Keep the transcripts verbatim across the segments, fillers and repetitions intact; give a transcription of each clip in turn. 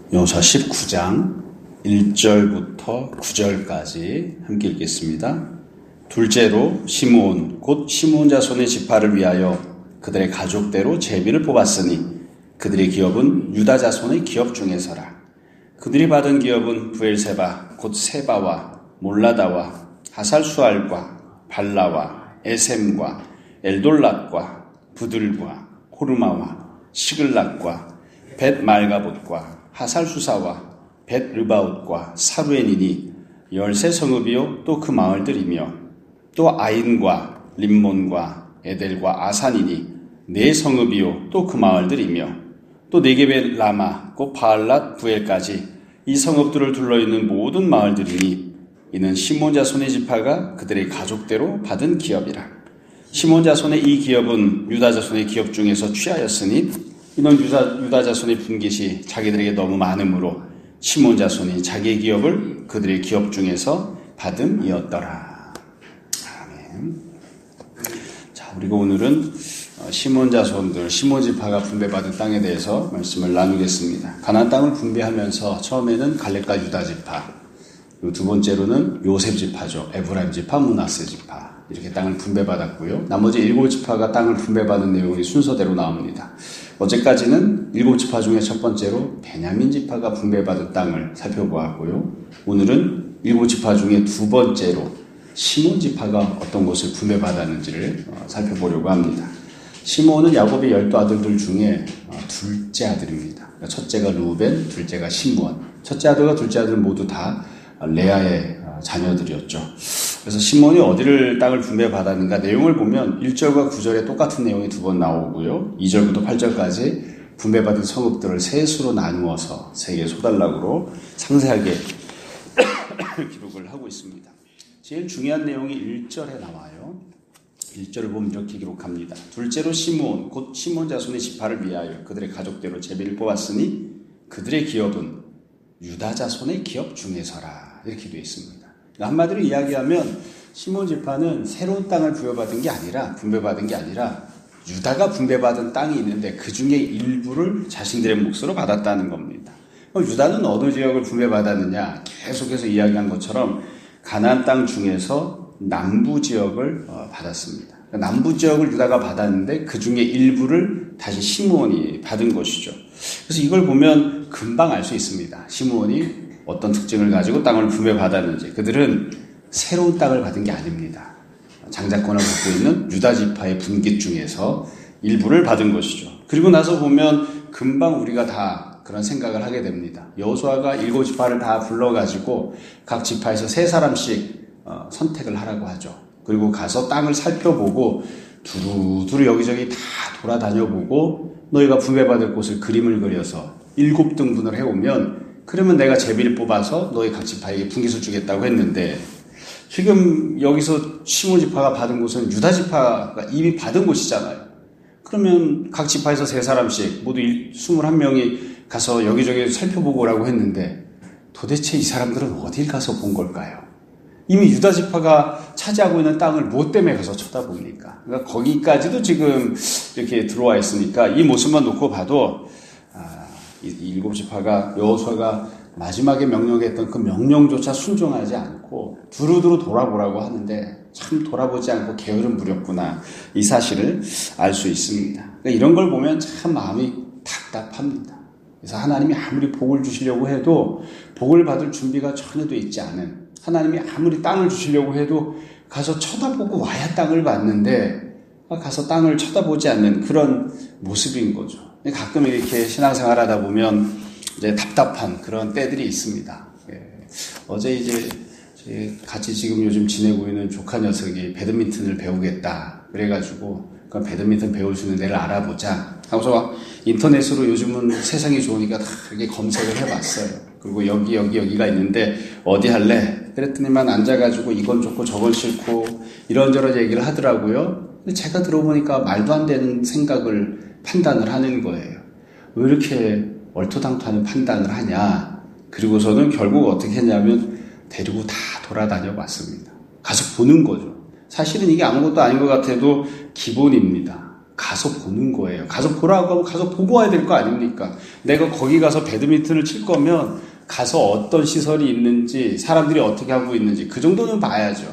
여호수아 십구 장 일 절부터 구 절까지 함께 읽겠습니다. 둘째로 시므온 곧 시므온 자손의 지파를 위하여 그들의 가족대로 제비를 뽑았으니 그들의 기업은 유다 자손의 기업 중에서라. 그들이 받은 기업은 브엘세바 곧 세바와 몰라다와 하살수알과 발라와 에셈과 엘돌랏과 부들과 호르마와 시글락과 벳말가봇과 하살수사와 벳르바웃과 사루엔이니 열세 성읍이요 또 그 마을들이며 또 아인과 림몬과 에델과 아산이니 네 성읍이요 또 그 마을들이며 또 네겝의 라마 곧 바알랏 부엘까지 이 성읍들을 둘러있는 모든 마을들이니 이는 시므온 자손의 지파가 그들의 가족대로 받은 기업이라. 시므온 자손의 이 기업은 유다 자손의 기업 중에서 취하였으니 이는 유다, 유다 자손의 분깃이 자기들에게 너무 많으므로 시므온 자손이 자기의 기업을 그들의 기업 중에서 받음이었더라. 아멘. 자, 우리가 오늘은 시므온 자손들, 시므온 지파가 분배받은 땅에 대해서 말씀을 나누겠습니다. 가나안 땅을 분배하면서 처음에는 갈렙과 유다 지파, 그리고 두 번째로는 요셉 지파죠. 에브라임 지파, 므낫세 지파 이렇게 땅을 분배받았고요. 나머지 일곱 지파가 땅을 분배받은 내용이 순서대로 나옵니다. 어제까지는 일곱 지파 중에 첫 번째로 베냐민 지파가 분배받은 땅을 살펴보았고요. 오늘은 일곱 지파 중에 두 번째로 시므온 지파가 어떤 곳을 분배받았는지를 살펴보려고 합니다. 시므온은 야곱의 열두 아들들 중에 둘째 아들입니다. 첫째가 루벤, 둘째가 시므온. 첫째 아들과 둘째 아들 모두 다 레아의 자녀들이었죠. 그래서 시므온이 어디를 땅을 분배받았는가 내용을 보면 일 절과 구 절에 똑같은 내용이 두 번 나오고요. 이 절부터 팔 절까지 분배받은 성읍들을 세 수로 나누어서 세 개의 소단락으로 상세하게 기록을 하고 있습니다. 제일 중요한 내용이 일 절에 나와요. 일 절을 보면 이렇게 기록합니다. 둘째로 시므온 곧 시므온 자손의 지파를 위하여 그들의 가족대로 제비를 뽑았으니 그들의 기업은 유다 자손의 기업 중에서라. 이렇게 되어 있습니다. 한마디로 이야기하면 시므온 지파는 새로운 땅을 부여받은 게 아니라 분배받은 게 아니라 유다가 분배받은 땅이 있는데 그 중에 일부를 자신들의 몫으로 받았다는 겁니다. 유다는 어느 지역을 분배받았느냐 계속해서 이야기한 것처럼 가나안 땅 중에서 남부 지역을 받았습니다. 남부 지역을 유다가 받았는데 그 중에 일부를 다시 시므온이 받은 것이죠. 그래서 이걸 보면 금방 알 수 있습니다. 시므온이 어떤 특징을 가지고 땅을 분배받았는지. 그들은 새로운 땅을 받은 게 아닙니다. 장자권을 갖고 있는 유다 지파의 분깃 중에서 일부를 받은 것이죠. 그리고 나서 보면 금방 우리가 다 그런 생각을 하게 됩니다. 여호수아가 일곱 지파를 다 불러가지고 각 지파에서 세 사람씩 어, 선택을 하라고 하죠. 그리고 가서 땅을 살펴보고 두루두루 여기저기 다 돌아다녀보고 너희가 분배받을 곳을 그림을 그려서 일곱 등분을 해오면 그러면 내가 제비를 뽑아서 너희 각 지파에게 분깃을 주겠다고 했는데 지금 여기서 시므온 지파가 받은 곳은 유다 지파가 이미 받은 곳이잖아요. 그러면 각 지파에서 세 사람씩 모두 이십일 명이 가서 여기저기 살펴보고 오라고 했는데 도대체 이 사람들은 어딜 가서 본 걸까요? 이미 유다 지파가 차지하고 있는 땅을 무엇 때문에 가서 쳐다봅니까? 그러니까 거기까지도 지금 이렇게 들어와 있으니까 이 모습만 놓고 봐도 아, 이 일곱 지파가 여호수아가 마지막에 명령했던 그 명령조차 순종하지 않고 두루두루 돌아보라고 하는데 참 돌아보지 않고 게으름 부렸구나 이 사실을 알 수 있습니다. 그러니까 이런 걸 보면 참 마음이 답답합니다. 그래서 하나님이 아무리 복을 주시려고 해도 복을 받을 준비가 전혀 돼 있지 않은 하나님이 아무리 땅을 주시려고 해도 가서 쳐다보고 와야 땅을 받는데 가서 땅을 쳐다보지 않는 그런 모습인 거죠. 가끔 이렇게 신앙생활 하다 보면 이제 답답한 그런 때들이 있습니다. 예. 어제 이제 같이 지금 요즘 지내고 있는 조카 녀석이 배드민턴을 배우겠다 그래가지고 그럼 배드민턴 배울 수 있는 데를 알아보자 하고서 인터넷으로 요즘은 세상이 좋으니까 다 이렇게 검색을 해봤어요. 그리고 여기 여기 여기가 있는데 어디 할래? 그랬더니만 앉아가지고 이건 좋고 저건 싫고 이런저런 얘기를 하더라고요. 근데 제가 들어보니까 말도 안 되는 생각을 판단을 하는 거예요. 왜 이렇게 얼토당토하는 판단을 하냐. 그리고서는 결국 어떻게 했냐면 데리고 다 돌아다녀 봤습니다. 가서 보는 거죠. 사실은 이게 아무것도 아닌 것 같아도 기본입니다. 가서 보는 거예요. 가서 보라고 하면 가서 보고 와야 될 거 아닙니까? 내가 거기 가서 배드민턴을 칠 거면 가서 어떤 시설이 있는지, 사람들이 어떻게 하고 있는지 그 정도는 봐야죠.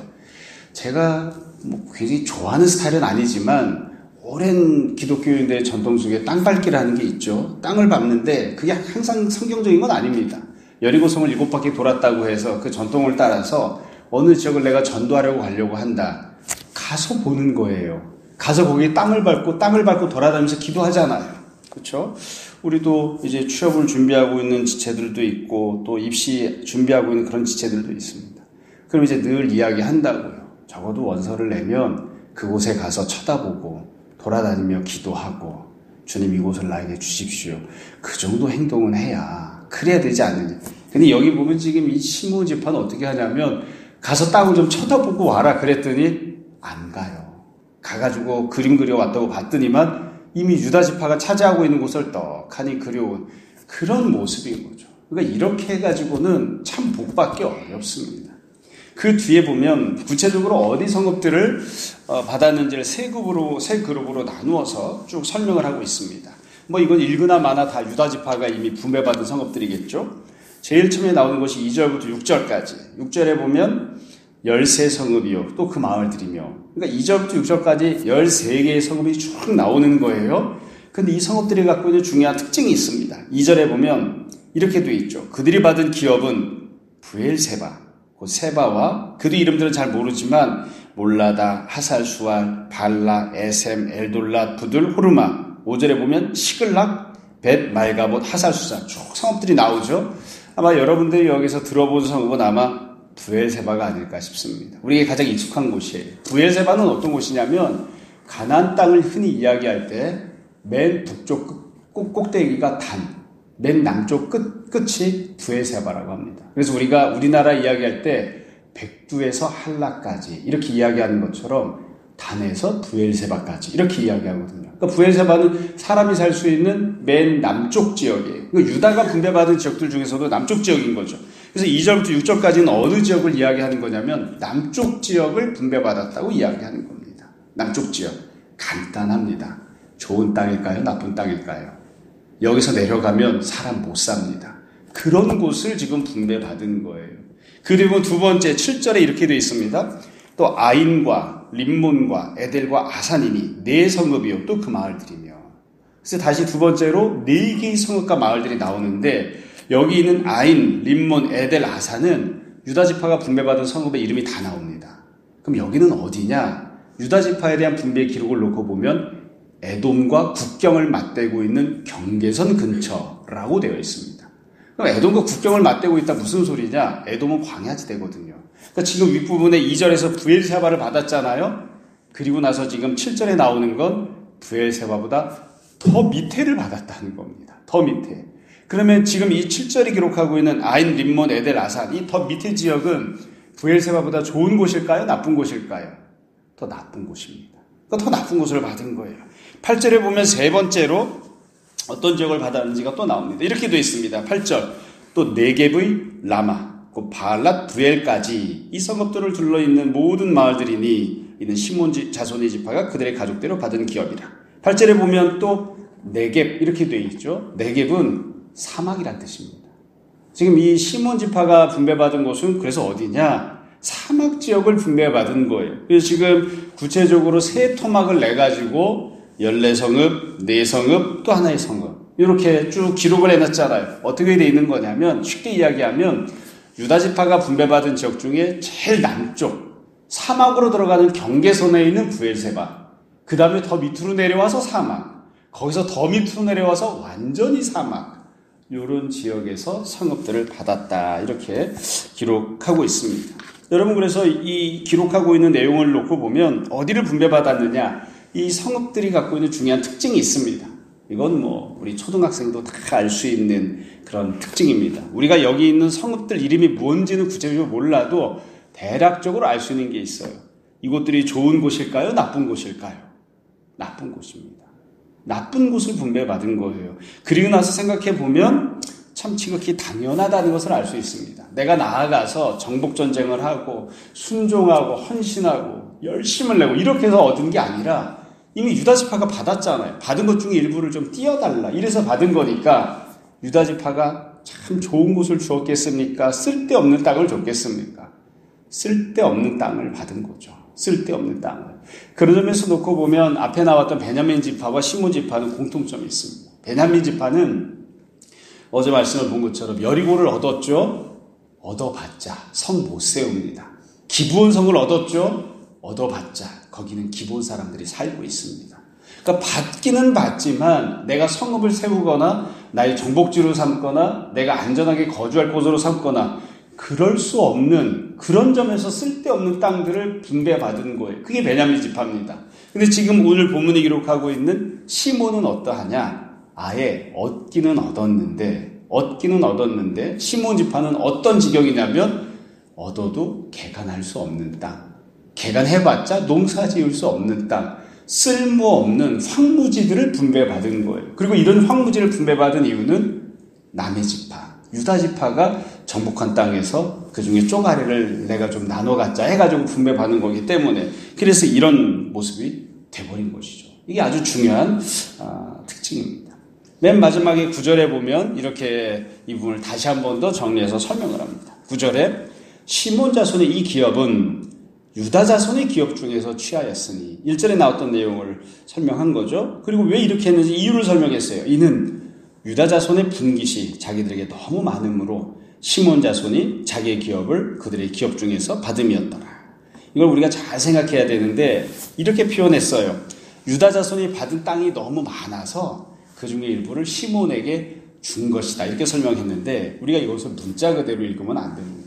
제가 뭐 굉장히 좋아하는 스타일은 아니지만 오랜 기독교인들의 전통 중에 땅 밟기라는 게 있죠. 땅을 밟는데 그게 항상 성경적인 건 아닙니다. 여리고성을 일곱 바퀴 돌았다고 해서 그 전통을 따라서 어느 지역을 내가 전도하려고 가려고 한다. 가서 보는 거예요. 가서 거기에 땅을 밟고 땅을 밟고 돌아다니면서 기도하잖아요. 그렇죠? 우리도 이제 취업을 준비하고 있는 지체들도 있고 또 입시 준비하고 있는 그런 지체들도 있습니다. 그럼 이제 늘 이야기한다고요. 적어도 원서를 내면 그곳에 가서 쳐다보고 돌아다니며 기도하고 주님 이곳을 나에게 주십시오. 그 정도 행동은 해야 그래야 되지 않느냐. 근데 여기 보면 지금 이 시므온 지파는 어떻게 하냐면 가서 땅을 좀 쳐다보고 와라 그랬더니 안 가요. 가가지고 그림 그려왔다고 봤더니만 이미 유다 지파가 차지하고 있는 곳을 떡하니 그려온 그런 모습인 거죠. 그러니까 이렇게 해가지고는 참 복받기 어렵습니다. 그 뒤에 보면 구체적으로 어디 성읍들을 받았는지를 세 그룹으로, 세 그룹으로 나누어서 쭉 설명을 하고 있습니다. 뭐 이건 읽으나 마나 다 유다 지파가 이미 분배받은 성읍들이겠죠. 제일 처음에 나오는 것이 이 절부터 육 절까지. 육 절에 보면 열세 성읍이요. 또 그 마을들이며. 그러니까 이 절부터 육 절까지 열세 개의 성읍이 쭉 나오는 거예요. 근데 이 성읍들이 갖고 있는 중요한 특징이 있습니다. 이 절에 보면 이렇게 돼 있죠. 그들이 받은 기업은 브엘세바, 그 세바와 그들 이름들은 잘 모르지만 몰라다, 하살수알, 발라, 에셈, 엘돌라, 부들, 호르마. 오 절에 보면 시글락, 벳, 말가봇, 하살수살 쭉 성읍들이 나오죠. 아마 여러분들이 여기서 들어본 성읍은 아마 브엘세바가 아닐까 싶습니다. 우리에게 가장 익숙한 곳이에요. 브엘세바는 어떤 곳이냐면 가나안 땅을 흔히 이야기할 때 맨 북쪽 끝, 꼭대기가 단, 맨 남쪽 끝, 끝이 브엘세바라고 합니다. 그래서 우리가 우리나라 이야기할 때 백두에서 한라까지 이렇게 이야기하는 것처럼 단에서 브엘세바까지 이렇게 이야기하거든요. 그러니까 브엘세바는 사람이 살 수 있는 맨 남쪽 지역이에요. 그러니까 유다가 분배받은 지역들 중에서도 남쪽 지역인 거죠. 그래서 이 절부터 육 절까지는 어느 지역을 이야기하는 거냐면 남쪽 지역을 분배받았다고 이야기하는 겁니다. 남쪽 지역. 간단합니다. 좋은 땅일까요? 나쁜 땅일까요? 여기서 내려가면 사람 못 삽니다. 그런 곳을 지금 분배받은 거예요. 그리고 두 번째 칠 절에 이렇게 되어 있습니다. 또 아인과 림몬과 에델과 아산이니 네 성읍이요. 또 그 마을들이며. 그래서 다시 두 번째로 네 개의 성읍과 마을들이 나오는데 여기 있는 아인, 림몬, 에델, 아산은 유다 지파가 분배받은 성읍의 이름이 다 나옵니다. 그럼 여기는 어디냐? 유다 지파에 대한 분배 기록을 놓고 보면 에돔과 국경을 맞대고 있는 경계선 근처라고 되어 있습니다. 그럼 에돔과 국경을 맞대고 있다 무슨 소리냐? 에돔은 광야지대거든요. 그러니까 지금 윗부분에 이 절에서 브엘세바를 받았잖아요. 그리고 나서 지금 칠 절에 나오는 건 브엘세바보다 더 밑에를 받았다는 겁니다. 더 밑에. 그러면 지금 이 칠 절이 기록하고 있는 아인, 림몬, 에델, 아산 이 더 밑에 지역은 브엘세바보다 좋은 곳일까요? 나쁜 곳일까요? 더 나쁜 곳입니다. 더 나쁜 곳을 받은 거예요. 팔 절에 보면 세 번째로 어떤 지역을 받았는지가 또 나옵니다. 이렇게 되어 있습니다. 팔 절 또 네겝의 라마 그 바알랏 부엘까지 이 성읍들을 둘러있는 모든 마을들이니 이는 시몬 자손의 지파가 그들의 가족대로 받은 기업이라. 팔 절에 보면 또 네겝 이렇게 되어 있죠. 네겝은 사막이란 뜻입니다. 지금 이 시몬 지파가 분배받은 곳은 그래서 어디냐? 사막 지역을 분배받은 거예요. 그래서 지금 구체적으로 세 토막을 내가지고 열네 성읍, 네 성읍, 또 하나의 성읍 이렇게 쭉 기록을 해놨잖아요. 어떻게 되어 있는 거냐면 쉽게 이야기하면 유다 지파가 분배받은 지역 중에 제일 남쪽 사막으로 들어가는 경계선에 있는 브엘세바, 그 다음에 더 밑으로 내려와서 사막, 거기서 더 밑으로 내려와서 완전히 사막, 이런 지역에서 성읍들을 받았다 이렇게 기록하고 있습니다. 여러분 그래서 이 기록하고 있는 내용을 놓고 보면 어디를 분배받았느냐, 이 성읍들이 갖고 있는 중요한 특징이 있습니다. 이건 뭐 우리 초등학생도 다 알 수 있는 그런 특징입니다. 우리가 여기 있는 성읍들 이름이 뭔지는 구체적으로 몰라도 대략적으로 알 수 있는 게 있어요. 이곳들이 좋은 곳일까요? 나쁜 곳일까요? 나쁜 곳입니다. 나쁜 곳을 분배받은 거예요. 그리고 나서 생각해 보면 참 지극히 당연하다는 것을 알 수 있습니다. 내가 나아가서 정복전쟁을 하고 순종하고 헌신하고 열심을 내고 이렇게 해서 얻은 게 아니라 이미 유다지파가 받았잖아요. 받은 것 중에 일부를 좀 띄워달라. 이래서 받은 거니까 유다지파가 참 좋은 곳을 주었겠습니까? 쓸데없는 땅을 줬겠습니까? 쓸데없는 땅을 받은 거죠. 쓸데없는 땅을. 그런 점에서 놓고 보면 앞에 나왔던 베냐민 지파와 시몬 지파는 공통점이 있습니다. 베냐민 지파는 어제 말씀을 본 것처럼 여리고를 얻었죠. 얻어봤자 성 못 세웁니다. 기브온 성을 얻었죠. 얻어봤자 거기는 기브온 사람들이 살고 있습니다. 그러니까 받기는 받지만 내가 성읍을 세우거나 나의 정복지로 삼거나 내가 안전하게 거주할 곳으로 삼거나 그럴 수 없는 그런 점에서 쓸데없는 땅들을 분배받은 거예요. 그게 베냐민 지파입니다. 근데 지금 오늘 본문이 기록하고 있는 시몬은 어떠하냐? 아예 얻기는 얻었는데 얻기는 얻었는데 시몬 지파는 어떤 지경이냐면 얻어도 개간할 수 없는 땅, 개간해봤자 농사 지을 수 없는 땅, 쓸모없는 황무지들을 분배받은 거예요. 그리고 이런 황무지를 분배받은 이유는 남의 지파, 유다 지파가 정복한 땅에서 그 중에 쪼가리를 내가 좀 나눠 갖자 해가지고 분배받는 거기 때문에 그래서 이런 모습이 돼버린 것이죠. 이게 아주 중요한 아, 특징입니다. 맨 마지막에 구 절에 보면 이렇게 이 부분을 다시 한 번 더 정리해서 설명을 합니다. 구 절에 시몬 자손의 이 기업은 유다 자손의 기업 중에서 취하였으니 일 절에 나왔던 내용을 설명한 거죠. 그리고 왜 이렇게 했는지 이유를 설명했어요. 이는 유다 자손의 분깃이 자기들에게 너무 많으므로 시몬 자손이 자기의 기업을 그들의 기업 중에서 받음이었더라. 이걸 우리가 잘 생각해야 되는데 이렇게 표현했어요. 유다 자손이 받은 땅이 너무 많아서 그 중에 일부를 시몬에게 준 것이다. 이렇게 설명했는데 우리가 이것을 문자 그대로 읽으면 안 됩니다.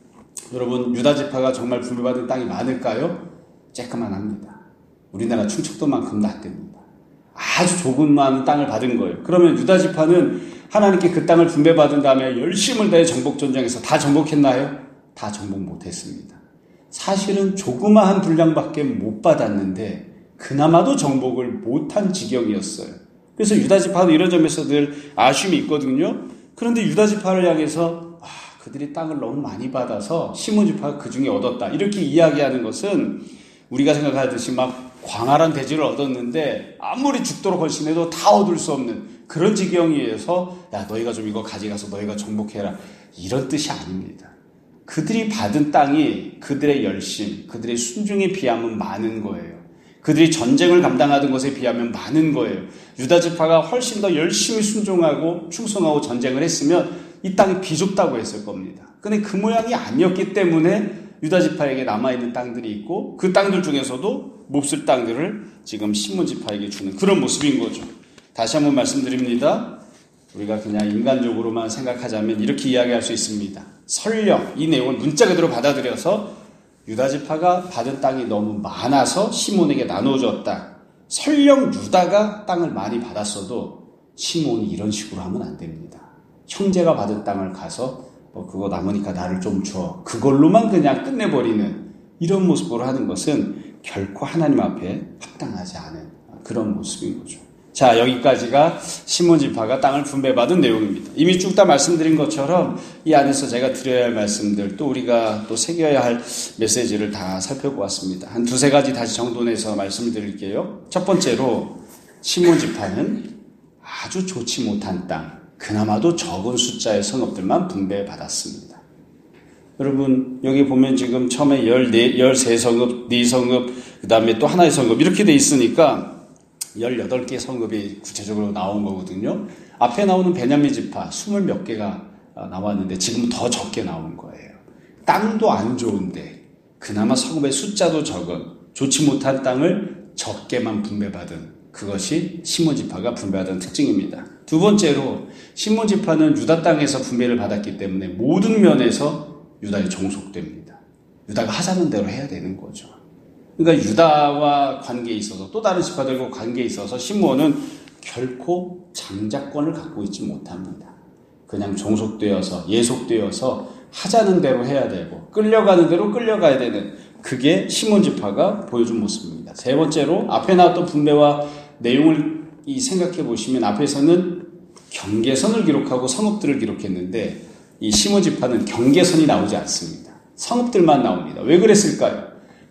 여러분 유다 지파가 정말 분배받은 땅이 많을까요? 쬐끄만합니다. 우리나라 충청도만큼도 안 됩니다. 아주 조금만 땅을 받은 거예요. 그러면 유다 지파는 하나님께 그 땅을 분배받은 다음에 열심을 다해 정복전쟁에서 다 정복했나요? 다 정복 못했습니다. 사실은 조그마한 분량밖에 못 받았는데 그나마도 정복을 못한 지경이었어요. 그래서 유다 지파도 이런 점에서 늘 아쉬움이 있거든요. 그런데 유다 지파를 향해서 아, 그들이 땅을 너무 많이 받아서 시몬 지파가 그 중에 얻었다. 이렇게 이야기하는 것은 우리가 생각하듯이 막 광활한 대지를 얻었는데 아무리 죽도록 헌신해도 다 얻을 수 없는 그런 지경이어서 야 너희가 좀 이거 가져가서 너희가 정복해라. 이런 뜻이 아닙니다. 그들이 받은 땅이 그들의 열심, 그들의 순종에 비하면 많은 거예요. 그들이 전쟁을 감당하던 것에 비하면 많은 거예요. 유다 지파가 훨씬 더 열심히 순종하고 충성하고 전쟁을 했으면 이 땅이 비좁다고 했을 겁니다. 근데 그 모양이 아니었기 때문에 유다 지파에게 남아있는 땅들이 있고 그 땅들 중에서도 몹쓸 땅들을 지금 시몬 지파에게 주는 그런 모습인 거죠. 다시 한번 말씀드립니다. 우리가 그냥 인간적으로만 생각하자면 이렇게 이야기할 수 있습니다. 설령 이 내용을 문자 그대로 받아들여서 유다 지파가 받은 땅이 너무 많아서 시몬에게 나눠줬다. 설령 유다가 땅을 많이 받았어도 시몬이 이런 식으로 하면 안 됩니다. 형제가 받은 땅을 가서 뭐 그거 남으니까 나를 좀 줘. 그걸로만 그냥 끝내버리는 이런 모습으로 하는 것은 결코 하나님 앞에 합당하지 않은 그런 모습인 거죠. 자, 여기까지가 시몬 지파가 땅을 분배받은 내용입니다. 이미 쭉 다 말씀드린 것처럼 이 안에서 제가 드려야 할 말씀들 또 우리가 또 새겨야 할 메시지를 다 살펴보았습니다. 한 두세 가지 다시 정돈해서 말씀을 드릴게요. 첫 번째로 시몬 지파는 아주 좋지 못한 땅, 그나마도 적은 숫자의 성읍들만 분배받았습니다. 여러분 여기 보면 지금 처음에 열세 성읍, 네 성읍, 그 다음에 또 하나의 성읍 이렇게 돼 있으니까 열여덟 개 성읍이 구체적으로 나온 거거든요. 앞에 나오는 베냐민 지파 스물 몇 개가 나왔는데 지금 더 적게 나온 거예요. 땅도 안 좋은데 그나마 성읍의 숫자도 적은 좋지 못한 땅을 적게만 분배받은 그것이 시몬 지파가 분배받은 특징입니다. 두 번째로 시몬 지파는 유다 땅에서 분배를 받았기 때문에 모든 면에서 유다에 종속됩니다. 유다가 하자는 대로 해야 되는 거죠. 그러니까 유다와 관계에 있어서 또 다른 지파들과 관계에 있어서 시므온은 결코 장자권을 갖고 있지 못합니다. 그냥 종속되어서 예속되어서 하자는 대로 해야 되고 끌려가는 대로 끌려가야 되는 그게 시몬 지파가 보여준 모습입니다. 세 번째로 앞에 나왔던 분배와 내용을 이 생각해 보시면 앞에서는 경계선을 기록하고 성읍들을 기록했는데 이 시몬 지파는 경계선이 나오지 않습니다. 성읍들만 나옵니다. 왜 그랬을까요?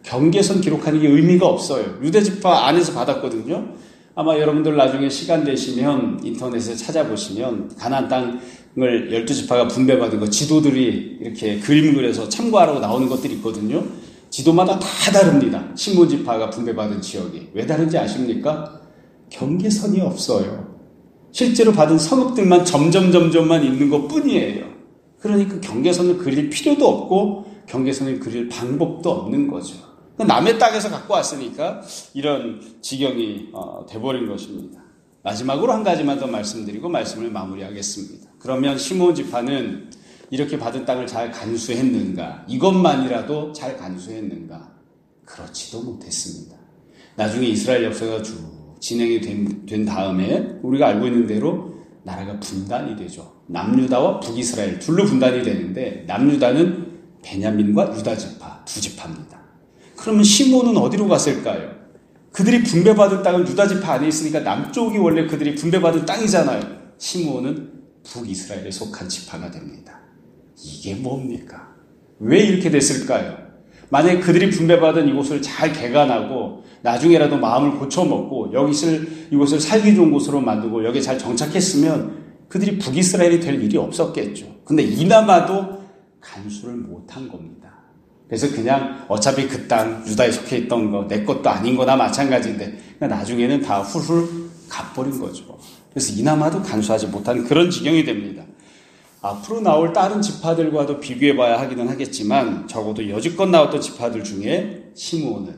경계선 기록하는 게 의미가 없어요. 유대지파 안에서 받았거든요. 아마 여러분들 나중에 시간 되시면 인터넷에 찾아보시면 가나안 땅을 열두 지파가 분배받은 거 지도들이 이렇게 그림 그려서 참고하라고 나오는 것들이 있거든요. 지도마다 다 다릅니다. 시몬 지파가 분배받은 지역이. 왜 다른지 아십니까? 경계선이 없어요. 실제로 받은 성읍들만 점점 점점만 있는 것 뿐이에요. 그러니까 경계선을 그릴 필요도 없고 경계선을 그릴 방법도 없는 거죠. 남의 땅에서 갖고 왔으니까 이런 지경이 어, 돼버린 것입니다. 마지막으로 한 가지만 더 말씀드리고 말씀을 마무리하겠습니다. 그러면 시므온 지파는 이렇게 받은 땅을 잘 간수했는가? 이것만이라도 잘 간수했는가? 그렇지도 못했습니다. 나중에 이스라엘 역사가 쭉 진행이 된, 된 다음에 우리가 알고 있는 대로 나라가 분단이 되죠. 남유다와 북이스라엘 둘로 분단이 되는데 남유다는 베냐민과 유다 지파 두 지파입니다. 그러면 시므온은 어디로 갔을까요? 그들이 분배받은 땅은 유다 지파 안에 있으니까 남쪽이 원래 그들이 분배받은 땅이잖아요. 시므온은 북이스라엘에 속한 지파가 됩니다. 이게 뭡니까? 왜 이렇게 됐을까요? 만약에 그들이 분배받은 이곳을 잘 개간하고 나중에라도 마음을 고쳐먹고 여기를 이곳을 살기 좋은 곳으로 만들고 여기에 잘 정착했으면 그들이 북이스라엘이 될 일이 없었겠죠. 근데 이나마도 간수를 못한 겁니다. 그래서 그냥 어차피 그 땅 유다에 속해 있던 거 내 것도 아닌 거나 마찬가지인데 그러니까 나중에는 다 훌훌 갚버린 거죠. 그래서 이나마도 간수하지 못한 그런 지경이 됩니다. 앞으로 나올 다른 지파들과도 비교해봐야 하기는 하겠지만 적어도 여지껏 나왔던 지파들 중에 시므온은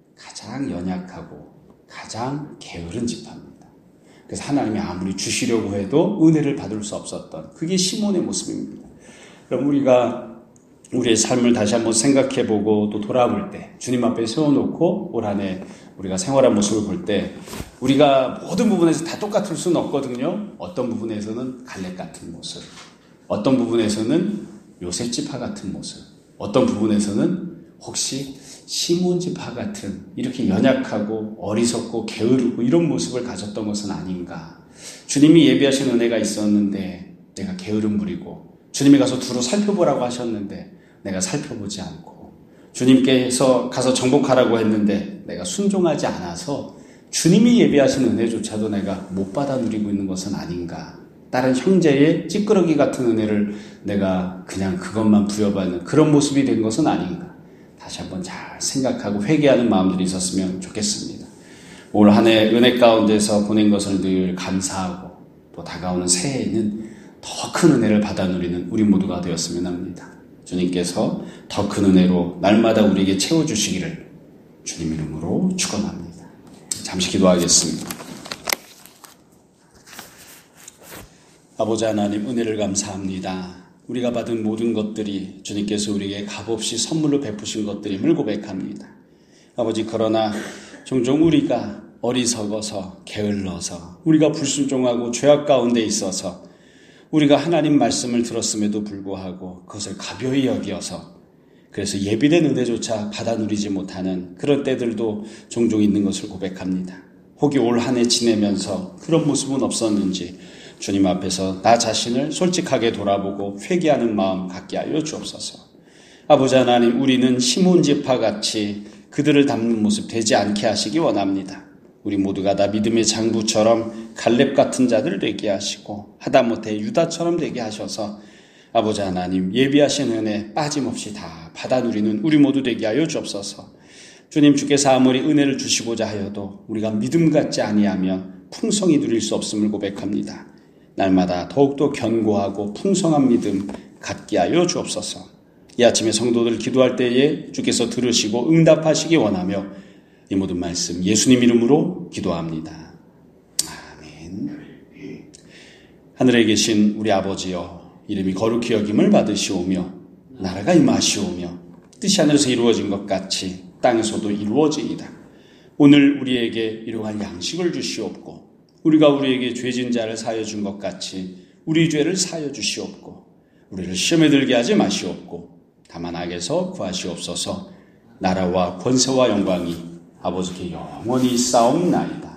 가장 연약하고 가장 게으른 지파입니다. 그래서 하나님이 아무리 주시려고 해도 은혜를 받을 수 없었던 그게 시므온의 모습입니다. 그럼 우리가 우리의 삶을 다시 한번 생각해보고 또 돌아볼 때 주님 앞에 세워놓고 올 한 해 우리가 생활한 모습을 볼 때 우리가 모든 부분에서 다 똑같을 수는 없거든요. 어떤 부분에서는 갈렙 같은 모습, 어떤 부분에서는 요셉 지파 같은 모습, 어떤 부분에서는 혹시 시므온 지파 같은 이렇게 연약하고 어리석고 게으르고 이런 모습을 가졌던 것은 아닌가. 주님이 예비하신 은혜가 있었는데 내가 게으름 부리고 주님이 가서 두루 살펴보라고 하셨는데 내가 살펴보지 않고 주님께서 가서 정복하라고 했는데 내가 순종하지 않아서 주님이 예비하신 은혜조차도 내가 못 받아 누리고 있는 것은 아닌가. 다른 형제의 찌끄러기 같은 은혜를 내가 그냥 그것만 부여받는 그런 모습이 된 것은 아닌가. 다시 한번 잘 생각하고 회개하는 마음들이 있었으면 좋겠습니다. 올 한 해 은혜 가운데서 보낸 것을 늘 감사하고 또 다가오는 새해에는 더 큰 은혜를 받아 누리는 우리 모두가 되었으면 합니다. 주님께서 더 큰 은혜로 날마다 우리에게 채워주시기를 주님 이름으로 축원합니다. 잠시 기도하겠습니다. 아버지 하나님 은혜를 감사합니다. 우리가 받은 모든 것들이 주님께서 우리에게 값없이 선물로 베푸신 것들임을 고백합니다. 아버지 그러나 종종 우리가 어리석어서 게을러서 우리가 불순종하고 죄악 가운데 있어서 우리가 하나님 말씀을 들었음에도 불구하고 그것을 가벼이 여기어서 그래서 예비된 은혜조차 받아 누리지 못하는 그런 때들도 종종 있는 것을 고백합니다. 혹이 올 한 해 지내면서 그런 모습은 없었는지 주님 앞에서 나 자신을 솔직하게 돌아보고 회개하는 마음 갖게 하여 주옵소서. 아버지 하나님 우리는 시므온 지파 같이 그들을 닮는 모습 되지 않게 하시기 원합니다. 우리 모두가 다 믿음의 장부처럼 갈렙 같은 자들 되게 하시고 하다못해 유다처럼 되게 하셔서 아버지 하나님 예비하신 은혜 빠짐없이 다 받아 누리는 우리 모두 되게 하여 주옵소서. 주님 주께서 아무리 은혜를 주시고자 하여도 우리가 믿음 같지 아니하면 풍성히 누릴 수 없음을 고백합니다. 날마다 더욱더 견고하고 풍성한 믿음 갖게 하여 주옵소서. 이 아침에 성도들 기도할 때에 주께서 들으시고 응답하시기 원하며 이 모든 말씀 예수님 이름으로 기도합니다. 아멘. 하늘에 계신 우리 아버지여 이름이 거룩히 여김을 받으시오며 나라가 임하시오며 뜻이 하늘에서 이루어진 것 같이 땅에서도 이루어지이다. 오늘 우리에게 일용할 양식을 주시옵고 우리가 우리에게 죄진 자를 사하여 준 것 같이 우리 죄를 사하여 주시옵고 우리를 시험에 들게 하지 마시옵고 다만 악에서 구하시옵소서. 나라와 권세와 영광이 아버지께 영원히 있사옵나이다.